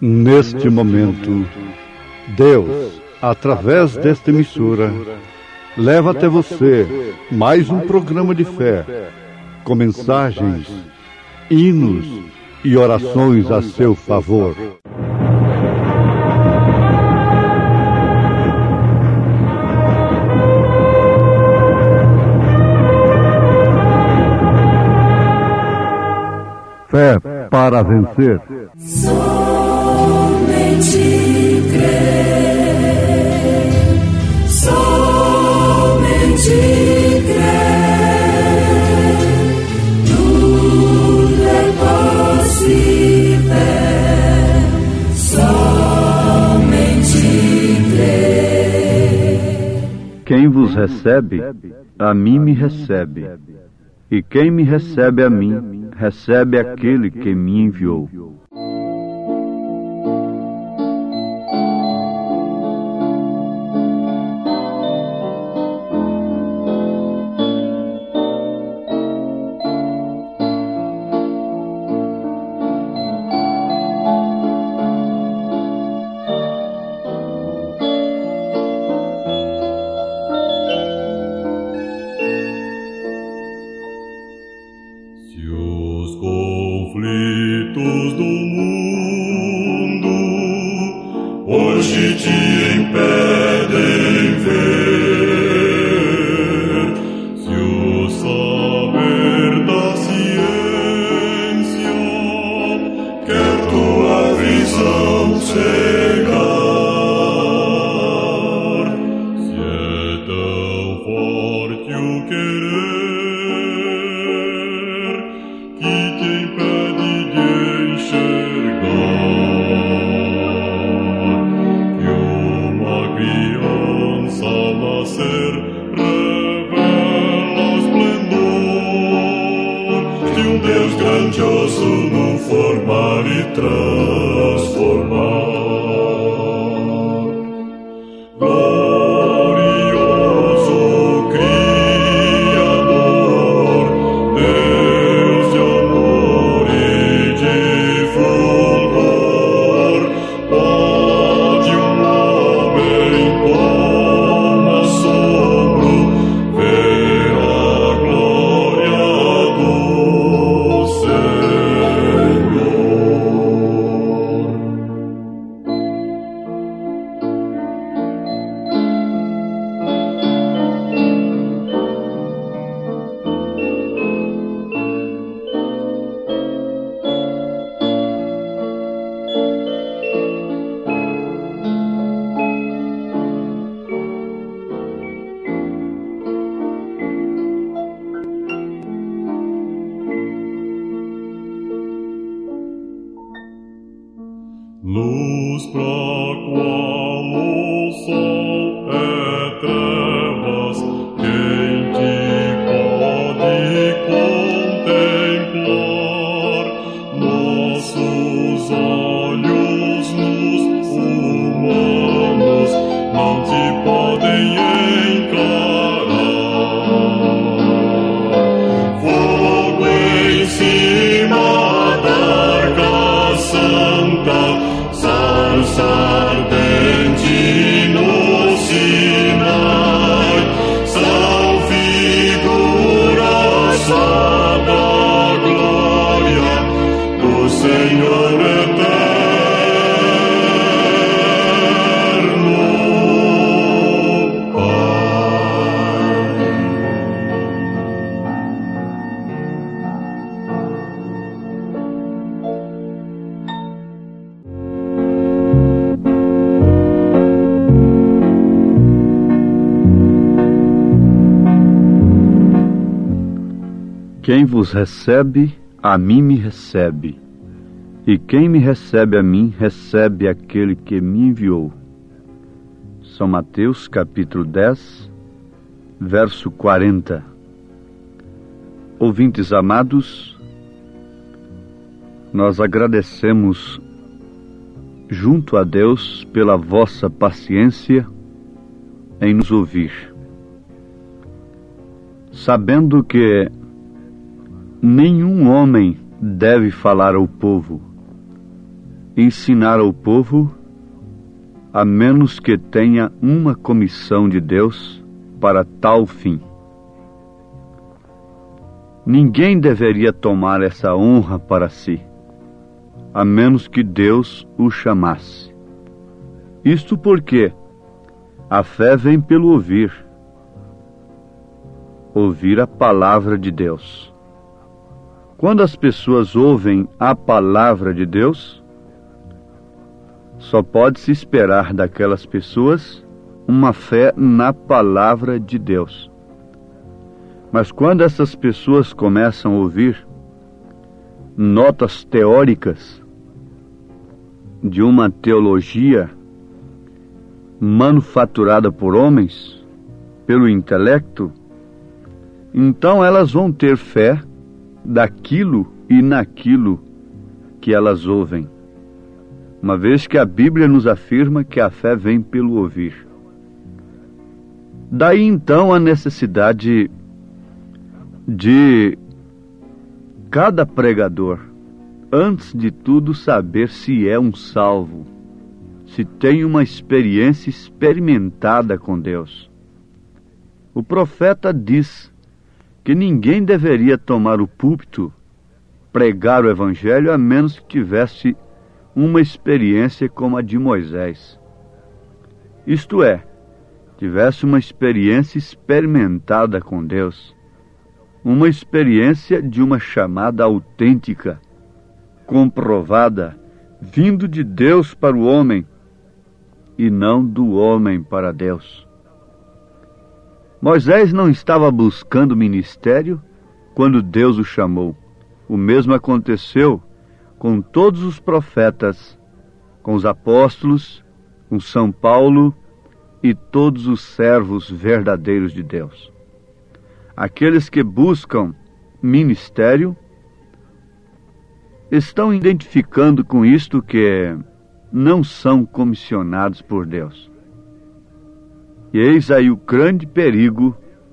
Neste momento, Deus, através desta emissora, leva até você mais um programa de fé, com mensagens, hinos e orações a seu favor. Fé para vencer. Somente crer, somente crer, tudo é possível, somente crer. Quem vos recebe, a mim me recebe, e quem me recebe a mim, recebe aquele que me enviou. Hoje te impedem ver, se o saber da ciência quer tua visão cegar, se é tão forte o querer que te impede de enxergar. Nascer revela o esplendor de um Deus grandioso no formar e transformar. Glorioso Criador, Deus de amor e de fulgor, pode um homem luz pra qual o sol é trevas, quem te pode contemplar? Nossos olhos nus humanos não te podem encarar. Fogo em cima da arca santa, salsa ardente no Sinai, são figuras só da glória do Senhor eterno, Pai. Quem vos recebe, a mim me recebe, e quem me recebe a mim, recebe aquele que me enviou. São Mateus, capítulo 10, verso 40. Ouvintes amados, nós agradecemos junto a Deus pela vossa paciência em nos ouvir, sabendo que nenhum homem deve falar ao povo, ensinar ao povo, a menos que tenha uma comissão de Deus para tal fim. Ninguém deveria tomar essa honra para si, a menos que Deus o chamasse. Isto porque a fé vem pelo ouvir a palavra de Deus. Quando as pessoas ouvem a palavra de Deus, só pode-se esperar daquelas pessoas uma fé na palavra de Deus. Mas quando essas pessoas começam a ouvir notas teóricas de uma teologia manufaturada por homens, pelo intelecto, então elas vão ter fé daquilo e naquilo que elas ouvem, uma vez que a Bíblia nos afirma que a fé vem pelo ouvir. Daí então a necessidade de cada pregador, antes de tudo, saber se é um salvo, se tem uma experiência experimentada com Deus. O profeta diz que ninguém deveria tomar o púlpito, pregar o Evangelho, a menos que tivesse uma experiência como a de Moisés. Isto é, tivesse uma experiência experimentada com Deus, uma experiência de uma chamada autêntica, comprovada, vindo de Deus para o homem e não do homem para Deus. Moisés não estava buscando ministério quando Deus o chamou. O mesmo aconteceu com todos os profetas, com os apóstolos, com São Paulo e todos os servos verdadeiros de Deus. Aqueles que buscam ministério estão identificando com isto que não são comissionados por Deus. E eis aí o grande perigo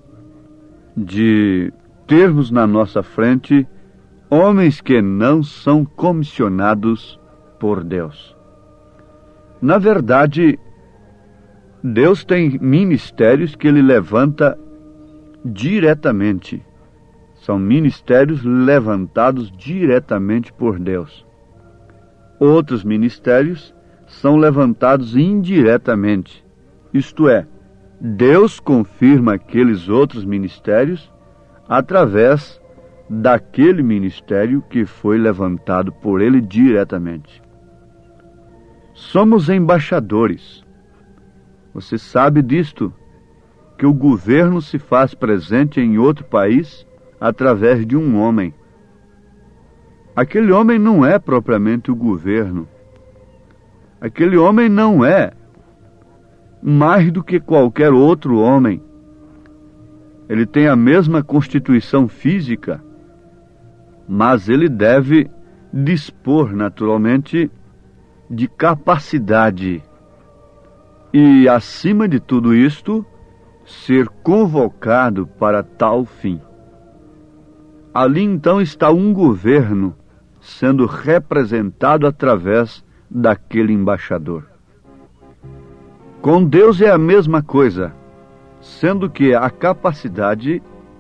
de termos na nossa frente homens que não são comissionados por Deus. Na verdade, Deus tem ministérios que Ele levanta diretamente. São ministérios levantados diretamente por Deus. Outros ministérios são levantados indiretamente. Isto é, Deus confirma aqueles outros ministérios através daquele ministério que foi levantado por Ele diretamente. Somos embaixadores. Você sabe disto, que o governo se faz presente em outro país através de um homem. Aquele homem não é propriamente o governo. Aquele homem não é mais do que qualquer outro homem. Ele tem a mesma constituição física, mas ele deve dispor, naturalmente, de capacidade. E, acima de tudo isto, ser convocado para tal fim. Ali então está um governo sendo representado através daquele embaixador. Com Deus é a mesma coisa, sendo que a capacidade,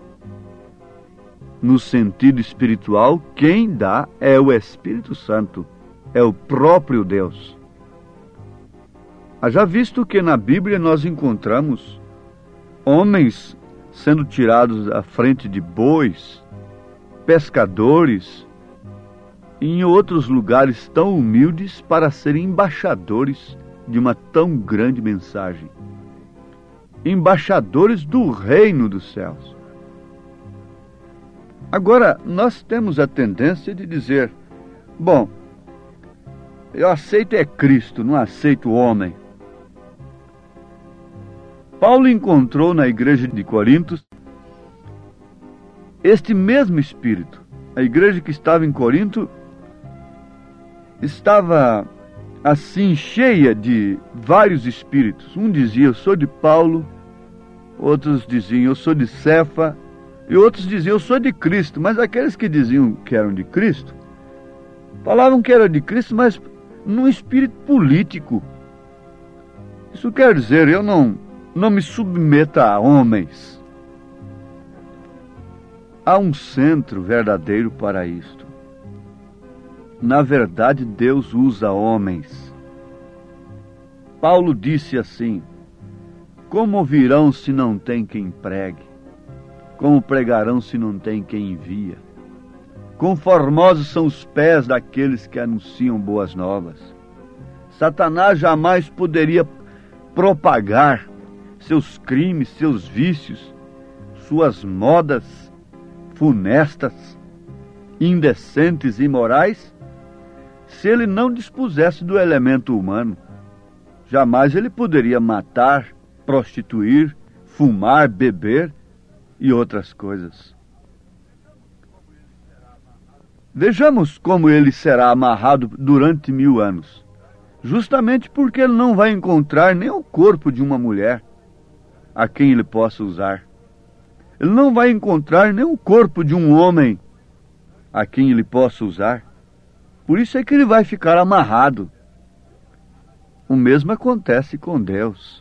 no sentido espiritual, quem dá é o Espírito Santo, é o próprio Deus. Haja visto que na Bíblia nós encontramos homens sendo tirados à frente de bois, pescadores, e em outros lugares tão humildes para serem embaixadores de uma tão grande mensagem. Embaixadores do reino dos céus. Agora, nós temos a tendência de dizer, bom, eu aceito é Cristo, não aceito o homem. Paulo encontrou na igreja de Corinto este mesmo espírito. A igreja que estava em Corinto estava assim cheia de vários espíritos. Um dizia, eu sou de Paulo, outros diziam, eu sou de Cefa, e outros diziam, eu sou de Cristo. Mas aqueles que diziam que eram de Cristo, falavam que eram de Cristo, mas num espírito político. Isso quer dizer, eu não me submeto a homens. Há um centro verdadeiro para isto. Na verdade, Deus usa homens. Paulo disse assim: como ouvirão se não tem quem pregue? Como pregarão se não tem quem envia? Quão formosos são os pés daqueles que anunciam boas novas. Satanás jamais poderia propagar seus crimes, seus vícios, suas modas funestas, indecentes e imorais, se ele não dispusesse do elemento humano. Jamais ele poderia matar, prostituir, fumar, beber e outras coisas. Vejamos como ele será amarrado durante 1000 anos. Justamente porque ele não vai encontrar nem o corpo de uma mulher a quem ele possa usar. Ele não vai encontrar nem o corpo de um homem a quem ele possa usar. Por isso é que ele vai ficar amarrado. O mesmo acontece com Deus.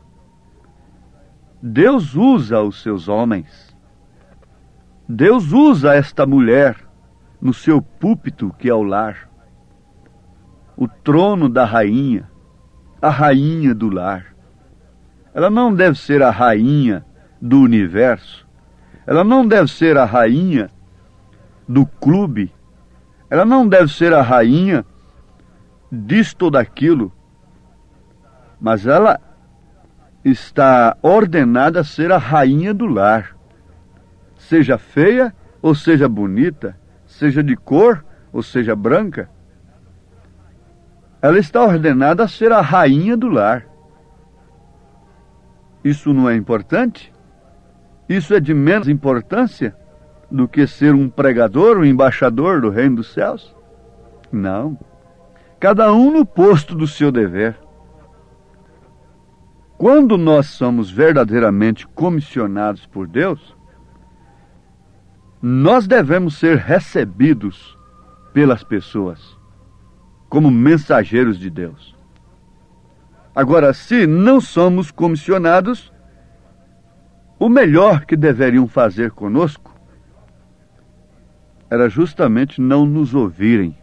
Deus usa os seus homens. Deus usa esta mulher no seu púlpito, que é o lar. O trono da rainha, a rainha do lar. Ela não deve ser a rainha do universo. Ela não deve ser a rainha do clube. Ela não deve ser a rainha disto ou daquilo. Mas ela está ordenada a ser a rainha do lar. Seja feia ou seja bonita, seja de cor ou seja branca, ela está ordenada a ser a rainha do lar. Isso não é importante? Isso é de menos importância do que ser um pregador, um embaixador do reino dos céus? Não. Cada um no posto do seu dever. Quando nós somos verdadeiramente comissionados por Deus, nós devemos ser recebidos pelas pessoas como mensageiros de Deus. Agora, se não somos comissionados, o melhor que deveriam fazer conosco era justamente não nos ouvirem,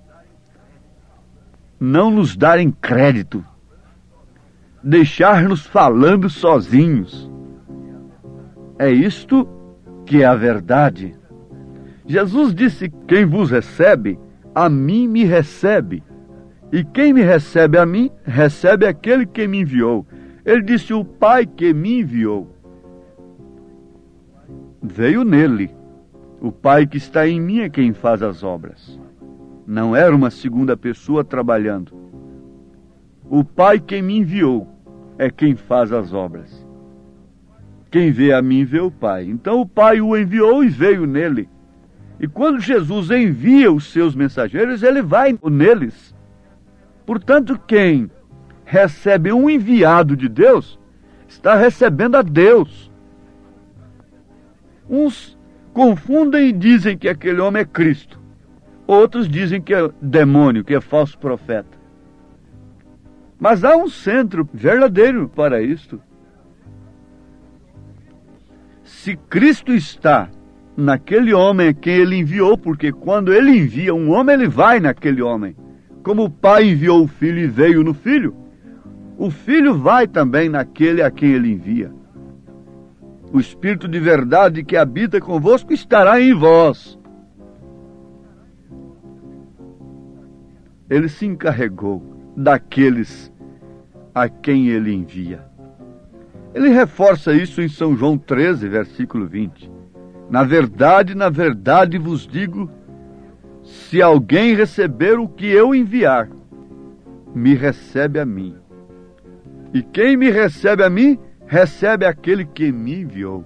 não nos darem crédito, deixar-nos falando sozinhos. É isto que é a verdade. Jesus disse: quem vos recebe, a mim me recebe. E quem me recebe a mim, recebe aquele que me enviou. Ele disse: o Pai que me enviou veio nele. O Pai que está em mim é quem faz as obras. Não era uma segunda pessoa trabalhando. O Pai que me enviou é quem faz as obras. Quem vê a mim vê o Pai. Então o Pai o enviou e veio nele. E quando Jesus envia os seus mensageiros, ele vai neles. Portanto, quem recebe um enviado de Deus, está recebendo a Deus. Uns confundem e dizem que aquele homem é Cristo. Outros dizem que é demônio, que é falso profeta. Mas há um centro verdadeiro para isto. Se Cristo está naquele homem a quem ele enviou, porque quando ele envia um homem, ele vai naquele homem. Como o Pai enviou o Filho e veio no Filho, o Filho vai também naquele a quem ele envia. O Espírito de verdade que habita convosco estará em vós. Ele se encarregou daqueles a quem ele envia. Ele reforça isso em São João 13, versículo 20. Na verdade vos digo, se alguém receber o que eu enviar, me recebe a mim. E quem me recebe a mim, recebe aquele que me enviou.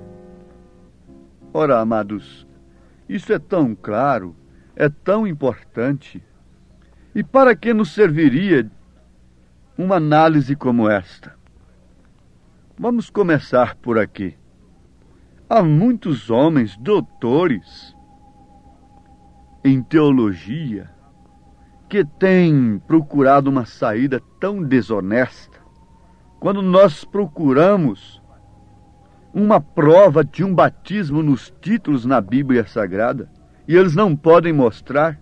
Ora, amados, isso é tão claro, é tão importante. E para que nos serviria uma análise como esta? Vamos começar por aqui. Há muitos homens doutores em teologia que têm procurado uma saída tão desonesta, quando nós procuramos uma prova de um batismo nos títulos na Bíblia Sagrada, e eles não podem mostrar,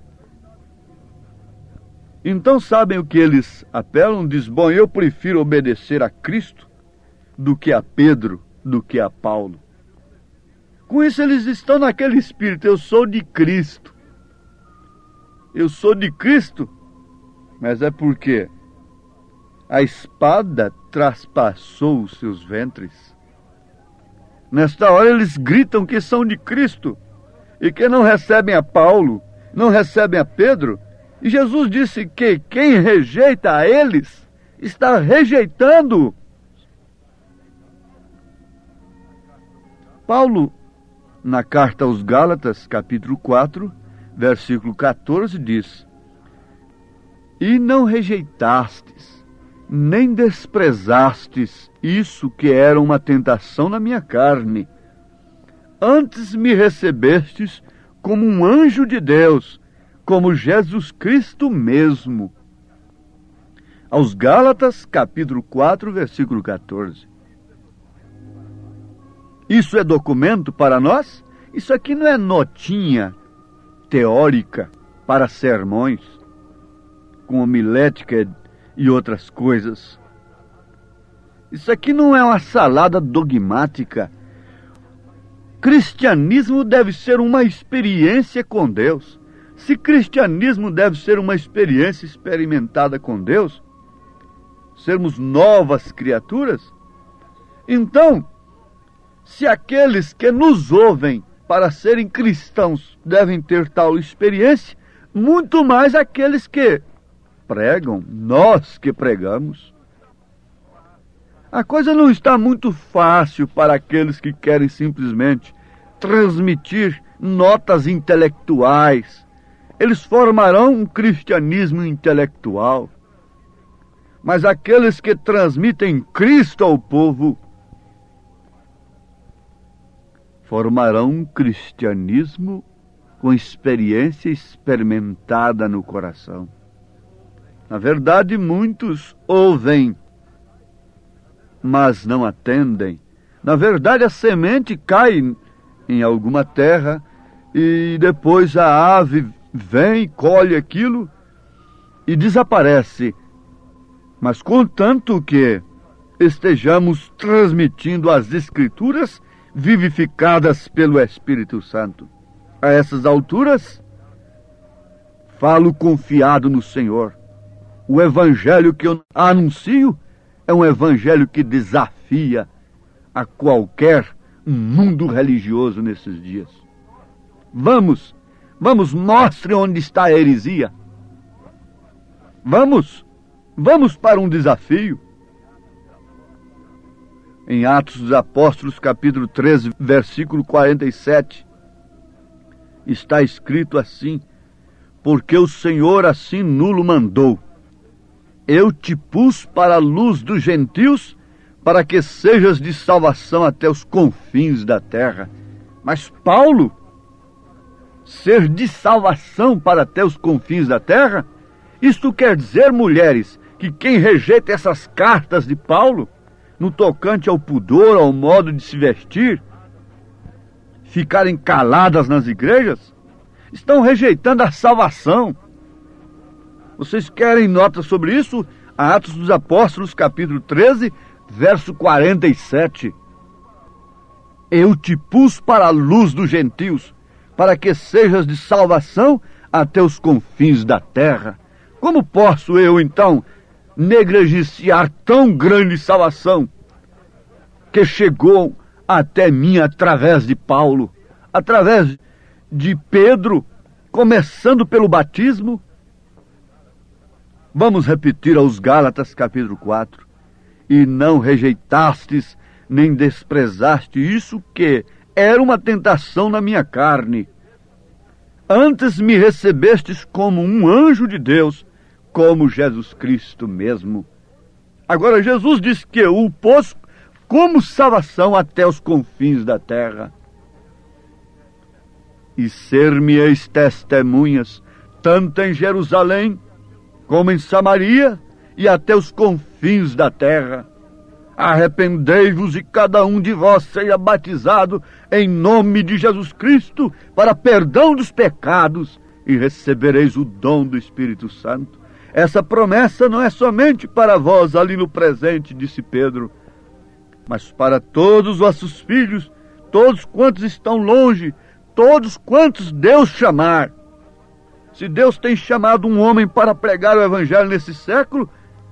então sabem o que eles apelam? Diz, bom, eu prefiro obedecer a Cristo do que a Pedro, do que a Paulo. Com isso eles estão naquele espírito, eu sou de Cristo. Eu sou de Cristo, mas é porque a espada traspassou os seus ventres. Nesta hora eles gritam que são de Cristo e que não recebem a Paulo, não recebem a Pedro. E Jesus disse que quem rejeita a eles está rejeitando. Paulo, na carta aos Gálatas, capítulo 4, versículo 14, diz: E não rejeitastes, nem desprezastes isso que era uma tentação na minha carne. Antes me recebestes como um anjo de Deus, como Jesus Cristo mesmo. Aos Gálatas, capítulo 4, versículo 14. Isso é documento para nós? Isso aqui não é notinha teórica para sermões, com homilética e outras coisas. Isso aqui não é uma salada dogmática. Cristianismo deve ser uma experiência com Deus. Se cristianismo deve ser uma experiência experimentada com Deus, sermos novas criaturas, então, se aqueles que nos ouvem para serem cristãos devem ter tal experiência, muito mais aqueles que pregam, nós que pregamos. A coisa não está muito fácil para aqueles que querem simplesmente transmitir notas intelectuais. Eles formarão um cristianismo intelectual. Mas aqueles que transmitem Cristo ao povo formarão um cristianismo com experiência experimentada no coração. Na verdade, muitos ouvem, mas não atendem. Na verdade, a semente cai em alguma terra e depois a ave vem, colhe aquilo e desaparece. Mas contanto que estejamos transmitindo as Escrituras vivificadas pelo Espírito Santo. A essas alturas, falo confiado no Senhor. O evangelho que eu anuncio é um evangelho que desafia a qualquer mundo religioso nesses dias. Vamos, mostre onde está a heresia. Vamos para um desafio. Em Atos dos Apóstolos, capítulo 13, versículo 47, está escrito assim: porque o Senhor assim nulo mandou. Eu te pus para a luz dos gentios, para que sejas de salvação até os confins da terra. Mas Paulo, ser de salvação para até os confins da terra? Isto quer dizer, mulheres, que quem rejeita essas cartas de Paulo, no tocante ao pudor, ao modo de se vestir, ficarem caladas nas igrejas, estão rejeitando a salvação. Vocês querem nota sobre isso? Atos dos Apóstolos, capítulo 13, verso 47. Eu te pus para a luz dos gentios, para que sejas de salvação até os confins da terra. Como posso eu, então, negligenciar tão grande salvação que chegou até mim através de Paulo, através de Pedro, começando pelo batismo? Vamos repetir aos Gálatas capítulo 4. E não rejeitastes, nem desprezaste isso que era uma tentação na minha carne. Antes me recebestes como um anjo de Deus, como Jesus Cristo mesmo. Agora Jesus diz que o pôs como salvação até os confins da terra. E ser-me-eis testemunhas, tanto em Jerusalém, como em Samaria e até os confins da terra. Arrependei-vos e cada um de vós seja batizado em nome de Jesus Cristo para perdão dos pecados e recebereis o dom do Espírito Santo. Essa promessa não é somente para vós ali no presente, disse Pedro, mas para todos os vossos filhos, todos quantos estão longe, todos quantos Deus chamar. Se Deus tem chamado um homem para pregar o Evangelho nesse século,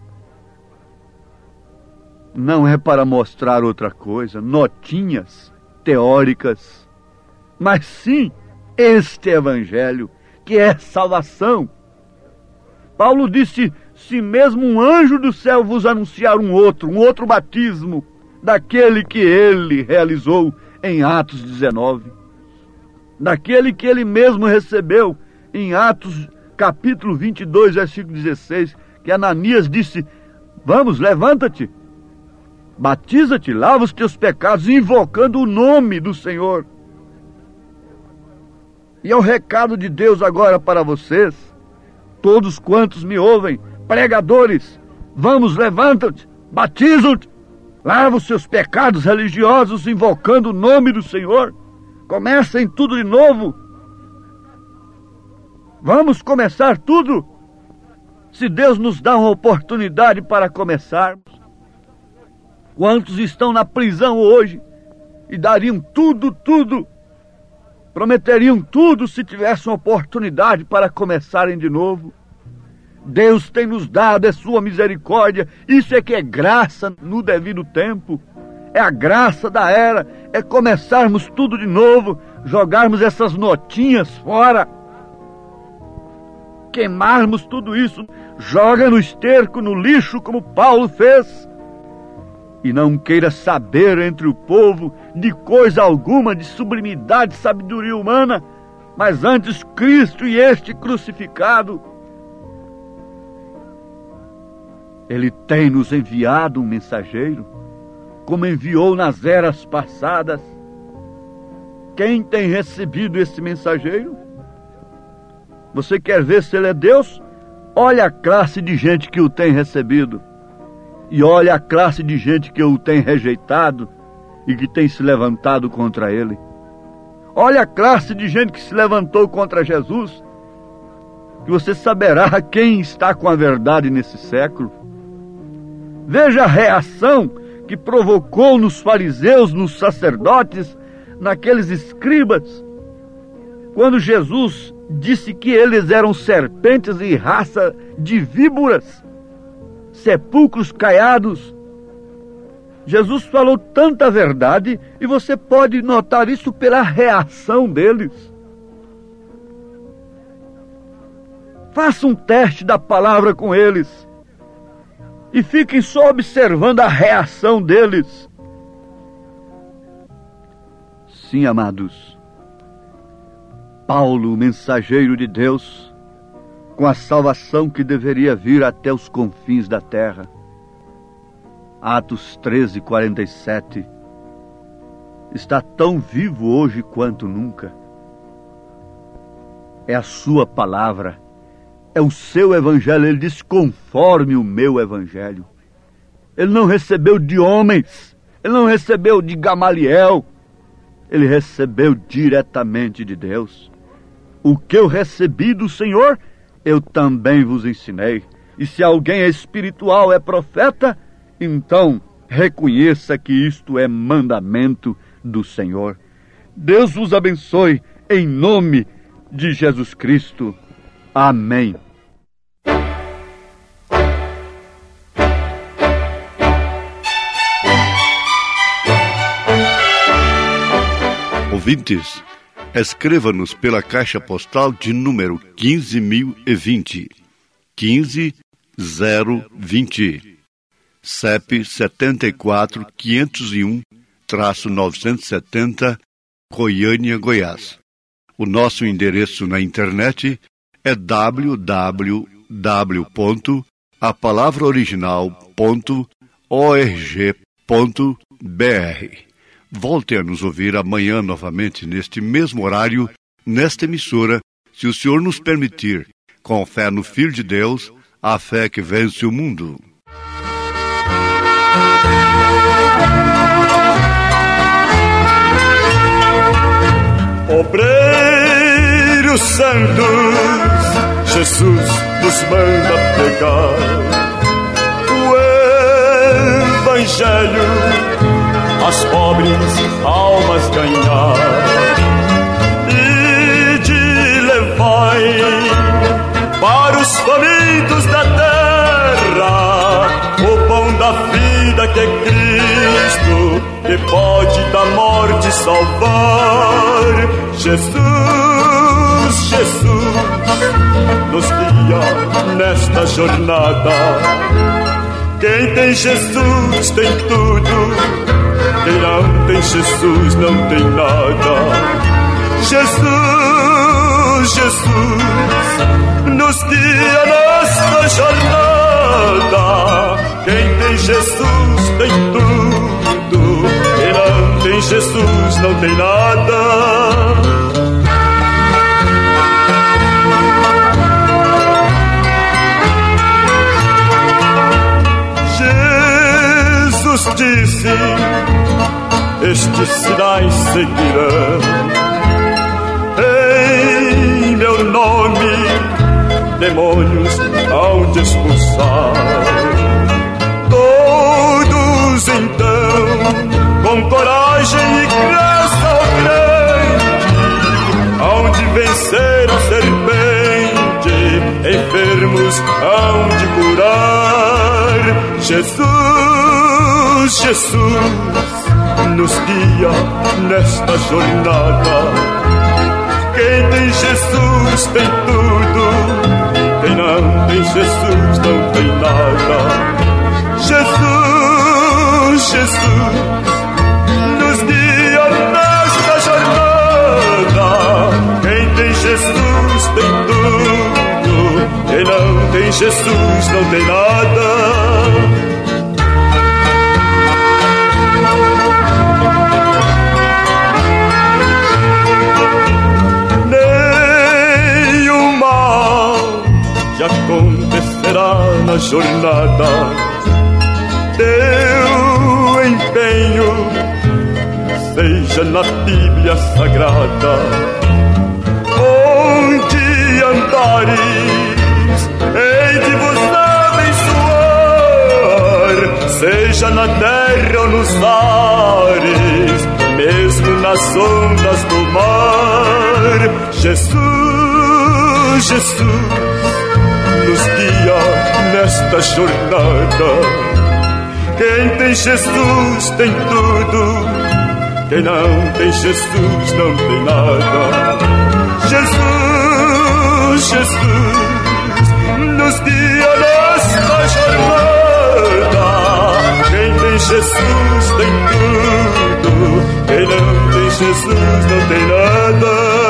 não é para mostrar outra coisa, notinhas teóricas, mas sim este Evangelho, que é salvação. Paulo disse, se mesmo um anjo do céu vos anunciar um outro batismo, daquele que ele realizou em Atos 19, daquele que ele mesmo recebeu em Atos capítulo 22, versículo 16, que Ananias disse, vamos, levanta-te, batiza-te, lava os teus pecados, invocando o nome do Senhor. E é o recado de Deus agora para vocês, todos quantos me ouvem, pregadores, vamos, levanta-te, batiza-te, lava os seus pecados religiosos, invocando o nome do Senhor. Comecem tudo de novo. Vamos começar tudo. Se Deus nos dá uma oportunidade para começarmos. Quantos estão na prisão hoje e dariam tudo, prometeriam tudo se tivessem uma oportunidade para começarem de novo? Deus tem nos dado a sua misericórdia. Isso é que é graça no devido tempo. É a graça da era. É começarmos tudo de novo, jogarmos essas notinhas fora, queimarmos tudo isso, joga no esterco, no lixo, como Paulo fez. E não queira saber entre o povo de coisa alguma, de sublimidade, sabedoria humana, mas antes Cristo e este crucificado. Ele tem nos enviado um mensageiro, como enviou nas eras passadas. Quem tem recebido esse mensageiro? Você quer ver se ele é Deus? Olha a classe de gente que o tem recebido. E olha a classe de gente que o tem rejeitado e que tem se levantado contra ele. Olha a classe de gente que se levantou contra Jesus, que você saberá quem está com a verdade nesse século. Veja a reação que provocou nos fariseus, nos sacerdotes, naqueles escribas, quando Jesus disse que eles eram serpentes e raça de víboras, sepulcros caiados. Jesus falou tanta verdade e você pode notar isso pela reação deles. Faça um teste da palavra com eles e fiquem só observando a reação deles. Sim, amados, Paulo, mensageiro de Deus, com a salvação que deveria vir até os confins da terra. Atos 13:47, está tão vivo hoje quanto nunca. É a sua palavra, é o seu evangelho. Ele diz, conforme o meu evangelho. Ele não recebeu de homens, ele não recebeu de Gamaliel, ele recebeu diretamente de Deus. O que eu recebi do Senhor, eu também vos ensinei. E se alguém é espiritual, é profeta, então reconheça que isto é mandamento do Senhor. Deus vos abençoe em nome de Jesus Cristo. Amém. Ouvintes, escreva-nos pela caixa postal de número 15.020, 15020, CEP 74.501-970, Goiânia, Goiás. O nosso endereço na internet é www.apalavraoriginal.org.br. Volte a nos ouvir amanhã novamente neste mesmo horário, nesta emissora, se o Senhor nos permitir, com fé no Filho de Deus, a fé que vence o mundo. Obreiros santos, Jesus nos manda pregar o Evangelho, as pobres almas ganhar, e de levai para os famintos da terra o pão da vida que é Cristo, que pode da morte salvar. Jesus, Jesus, nos guia nesta jornada. Quem tem Jesus tem tudo, quem não tem Jesus não tem nada. Jesus, Jesus, nos guia nesta jornada. Quem tem Jesus tem tudo, quem não tem Jesus não tem nada. Jesus disse: estes sinais seguirão em meu nome, demônios hão de expulsar. Todos então, com coragem e graça grande, hão de vencer a serpente, enfermos hão de curar. Jesus, Jesus, nos guia nesta jornada. Quem tem Jesus tem tudo, quem não tem Jesus não tem nada. Jesus, Jesus, nos guia nesta jornada. Quem tem Jesus tem tudo, quem não tem Jesus não tem nada. Que acontecerá na jornada. Teu empenho seja na Bíblia Sagrada. Onde andares, hei de vos abençoar, seja na terra ou nos ares, mesmo nas ondas do mar. Jesus, Jesus, nos guia nesta jornada. Quem tem Jesus tem tudo, quem não tem Jesus não tem nada. Jesus, Jesus, nos guia nesta jornada. Quem tem Jesus tem tudo, quem não tem Jesus não tem nada.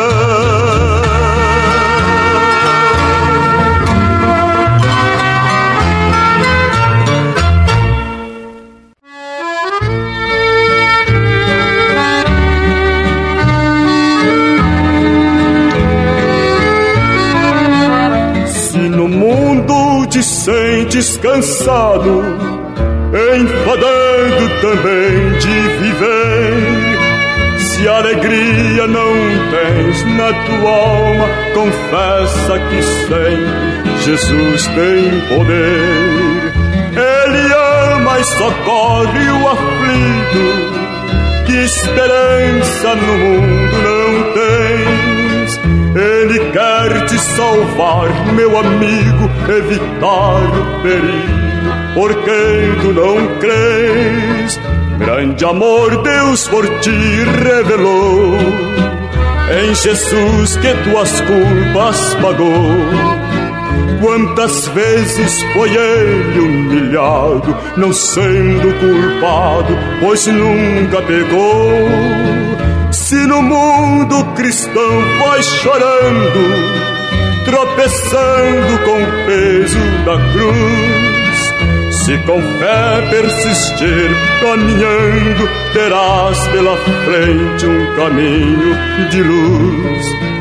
Te sentes cansado, enfadando também de viver. Se alegria não tens na tua alma, confessa que sempre Jesus tem poder. Ele ama e socorre o aflito, que esperança no mundo não tens. Ele quer te salvar, meu amigo, evitar o perigo, por quem tu não crês. Grande amor Deus por ti revelou, em Jesus que tuas culpas pagou. Quantas vezes foi ele humilhado, não sendo culpado, pois nunca pegou. Se no mundo cristão vai chorando, tropeçando com o peso da cruz, se com fé persistir caminhando, terás pela frente um caminho de luz.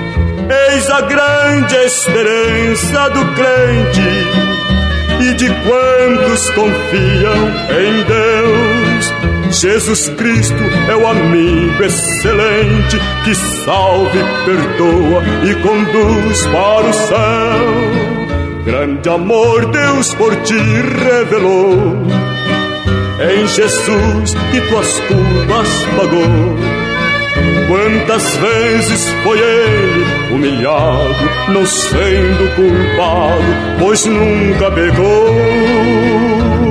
Eis a grande esperança do crente e de quantos confiam em Deus. Jesus Cristo é o amigo excelente que salva e perdoa e conduz para o céu. Grande amor Deus por ti revelou, em Jesus que tuas culpas pagou. Quantas vezes foi ele humilhado, não sendo culpado, pois nunca pecou.